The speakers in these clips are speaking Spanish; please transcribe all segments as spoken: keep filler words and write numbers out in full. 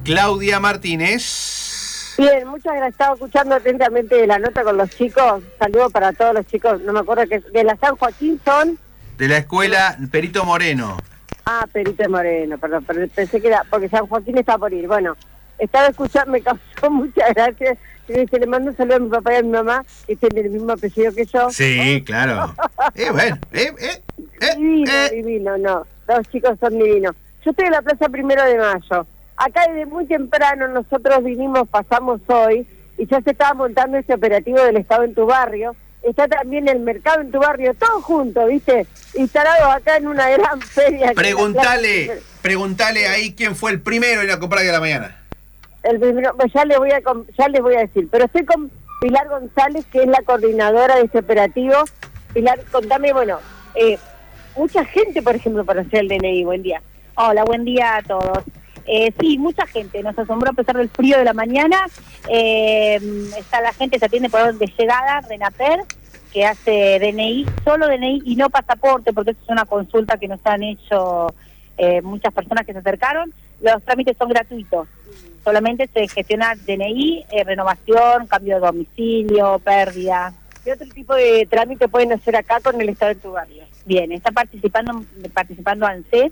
Claudia Martínez. Bien, muchas gracias. Estaba escuchando atentamente la nota con los chicos. Saludos para todos los chicos. No me acuerdo que de la San Joaquín son. De la escuela Perito Moreno. Ah, Perito Moreno, perdón, pero pensé que era porque San Joaquín está por ir. Bueno, estaba escuchando, me causó muchas gracias. Y dice, le mando un saludo a mi papá y a mi mamá, que tienen el mismo apellido que yo. Sí, claro. eh, bueno, eh, eh, eh, divino, eh. divino, no. Los chicos son divinos. Yo estoy en la Plaza Primero de Mayo. Acá desde muy temprano nosotros vinimos, pasamos hoy, y ya se estaba montando este operativo del Estado en tu barrio. Está también el mercado en tu barrio, todo junto, ¿viste? Instalados acá en una gran feria. Preguntale, preguntale ahí quién fue el primero en ir a comprar de la mañana. El primero, pues ya les voy a ya les voy a decir, pero estoy con Pilar González, que es la coordinadora de este operativo. Pilar, contame, bueno, eh, mucha gente, por ejemplo, para hacer el D N I. Buen día. Hola, buen día a todos. Eh, sí, mucha gente, nos asombró a pesar del frío de la mañana. Eh, está la gente, se atiende por orden de llegada, RENAPER, que hace D N I, solo D N I y no pasaporte, porque eso es una consulta que nos han hecho eh, muchas personas que se acercaron. Los trámites son gratuitos, solamente se gestiona D N I, eh, renovación, cambio de domicilio, pérdida. ¿Qué otro tipo de trámite pueden hacer acá con el Estado de tu barrio? Bien, está participando participando ANSES,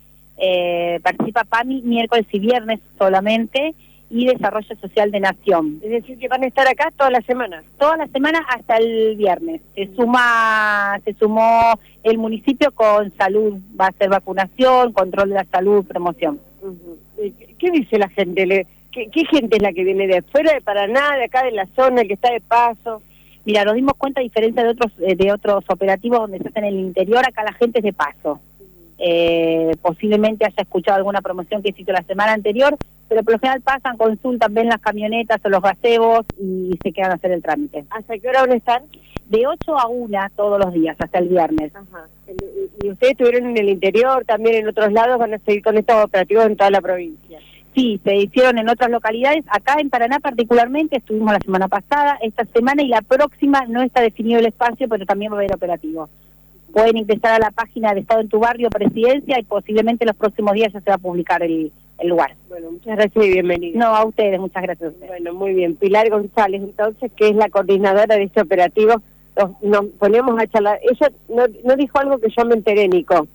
eh, participa PAMI miércoles y viernes solamente, y Desarrollo Social de Nación. Es decir, que van a estar acá toda la semana. Toda la semana hasta el viernes. Se suma, se sumó el municipio con salud, va a hacer vacunación, control de la salud, promoción. Uh-huh. ¿Qué dice la gente? ¿Le, qué, ¿Qué gente es la que viene de fuera de Paraná, de acá de la zona, que está de paso? Mira, nos dimos cuenta, a diferencia de otros eh, de otros operativos donde se hacen en el interior, acá la gente es de paso. Eh, posiblemente haya escuchado alguna promoción que hizo la semana anterior, pero por lo general pasan, consultan, ven las camionetas o los gazebos y se quedan a hacer el trámite. ¿Hasta qué hora van a estar? De ocho a una todos los días, hasta el viernes. Ajá. ¿Y ustedes estuvieron en el interior, también en otros lados, van a seguir con estos operativos en toda la provincia? Sí, se hicieron en otras localidades. Acá en Paraná particularmente estuvimos la semana pasada, esta semana y la próxima no está definido el espacio, pero también va a haber operativo. Pueden ingresar a la página de Estado en tu barrio, Presidencia, y posiblemente los próximos días ya se va a publicar el, el lugar. Bueno, muchas gracias y bienvenidos. No, a ustedes, muchas gracias a ustedes. Bueno, muy bien. Pilar González, entonces, que es la coordinadora de este operativo, nos, nos ponemos a charlar. Ella no, no dijo algo que yo me enteré, Nico.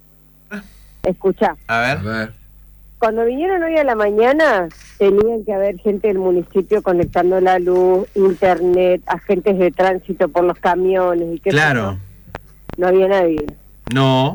Escuchá. A ver. A ver. Cuando vinieron hoy a la mañana, tenían que haber gente del municipio conectando la luz, internet, agentes de tránsito por los camiones y qué. Claro. sé yo. No había nadie. No.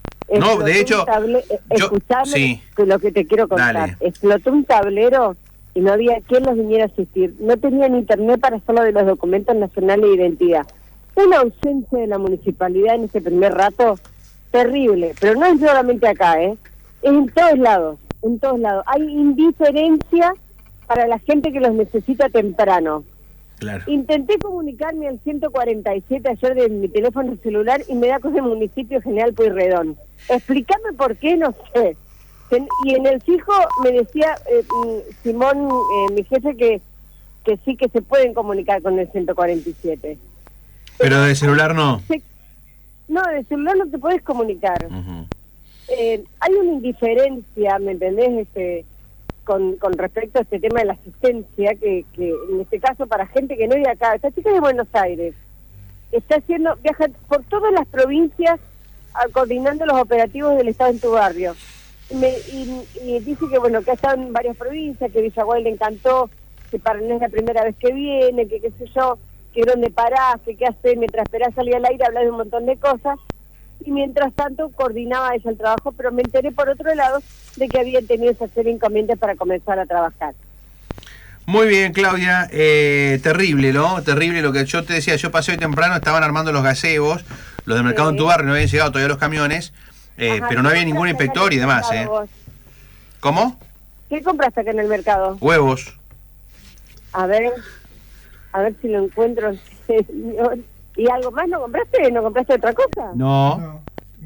No, de hecho, Table... yo- Escuchame sí. lo que te quiero contar. Dale. Explotó un tablero y no había quien los viniera a asistir. No tenían internet para hacer lo de los documentos nacionales de identidad. Una ausencia de la municipalidad en ese primer rato terrible, pero no es solamente acá, ¿eh? Es en todos lados, en todos lados. Hay indiferencia para la gente que los necesita temprano. Claro. Intenté comunicarme al ciento cuarenta y siete ayer de mi teléfono celular y me da con el municipio General Pueyrredón. Explícame por qué, no sé. En- y en el fijo me decía eh, mm, Simón, eh, mi jefe, que, que sí que se pueden comunicar con el ciento cuarenta y siete. Pero de celular no. Se- no, de celular no te puedes comunicar. Ujú. Eh, hay una indiferencia, ¿me entendés? Este, con, con respecto a este tema de la asistencia, que, que en este caso para gente que no vive acá, esta chica es de Buenos Aires, está haciendo, viaja por todas las provincias a, coordinando los operativos del Estado en tu barrio. Y, me, y, y dice que bueno, que ha estado en varias provincias, que Villaguay le encantó, que Paraná es la primera vez que viene, que qué sé yo, que dónde parás, que qué hace, mientras esperás salir al aire, hablas de un montón de cosas. Y mientras tanto coordinaba ella el trabajo, pero me enteré por otro lado de que habían tenido esa serie de inconvenientes para comenzar a trabajar. Muy bien, Claudia. Eh, terrible, ¿no? Terrible lo que yo te decía. Yo pasé hoy temprano, estaban armando los gazebos, los del mercado Sí. en tu barrio, no habían llegado todavía los camiones, eh, Ajá, pero no ¿qué había ningún compraste inspector acá y en el demás, ¿eh? mercado vos? ¿Cómo? ¿Qué compraste acá en el mercado? Huevos. A ver, a ver si lo encuentro, señor. ¿Y algo más no compraste? ¿No compraste otra cosa? No.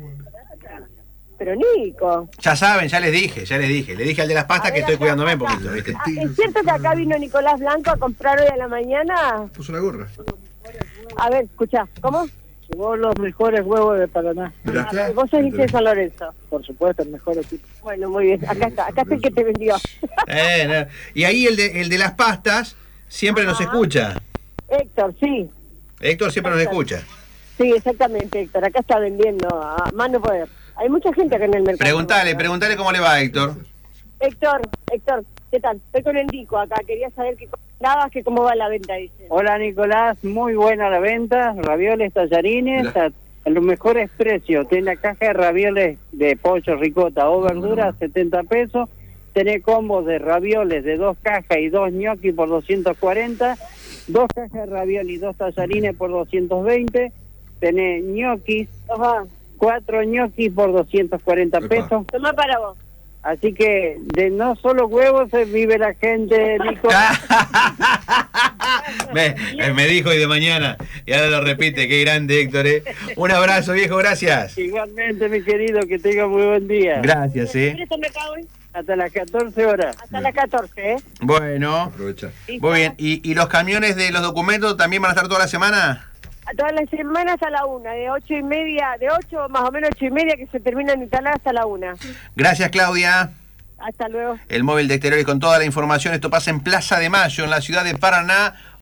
Pero Nico. Ya saben, ya les dije, ya les dije. Le dije al de las pastas A que ver, estoy acá, cuidándome un acá. poquito, ¿viste? Ah, ¿es cierto que acá vino Nicolás Blanco a comprar hoy a la mañana? Puso la gorra. A ver, escuchá, ¿cómo? Vos los mejores huevos de Paraná. Mirá. Ah, vos sos hincha de San Lorenzo. Por supuesto, el mejor equipo. Bueno, muy bien. Acá está, acá está el que te vendió. Eh, no. Y ahí el de, el de las pastas siempre nos Ajá. escucha. Héctor, sí. Héctor siempre nos escucha. Sí, exactamente, Héctor. Acá está vendiendo a mano poder. Hay mucha gente acá en el mercado. Preguntale, preguntale cómo le va, Héctor. Héctor, Héctor, ¿qué tal? Estoy con el Nico acá. Quería saber qué nada, que cómo va la venta, dice. Hola Nicolás, muy buena la venta, ravioles, tallarines, Mirá. a, a los mejores precios. Tiene la caja de ravioles de pollo, ricota o verdura, setenta pesos. Tiene combos de ravioles de dos cajas y dos ñoquis por doscientos cuarenta. Dos cajas de ravioles y dos tallarines por doscientos veinte. Tiene ñoquis, Ajá. cuatro ñoquis por doscientos cuarenta Epa. pesos. Toma para vos. Así que de no solo huevos se vive la gente, Nico. me, me dijo y de mañana, y ahora lo repite, qué grande, Héctor. ¿eh? Un abrazo, viejo, gracias. Igualmente, mi querido, que tenga muy buen día. Gracias, ¿Qué eh. está el mercado hoy? Hasta las catorce horas. Hasta las catorce, ¿eh? Bueno, Aprovecha. muy bien. ¿Y, ¿Y los camiones de los documentos también van a estar toda la semana? A todas las semanas a la una, de ocho y media, de ocho más o menos ocho y media que se terminan de instalar hasta la una. Gracias, Claudia. Hasta luego. El móvil de exteriores con toda la información. Esto pasa en Plaza de Mayo, en la ciudad de Paraná.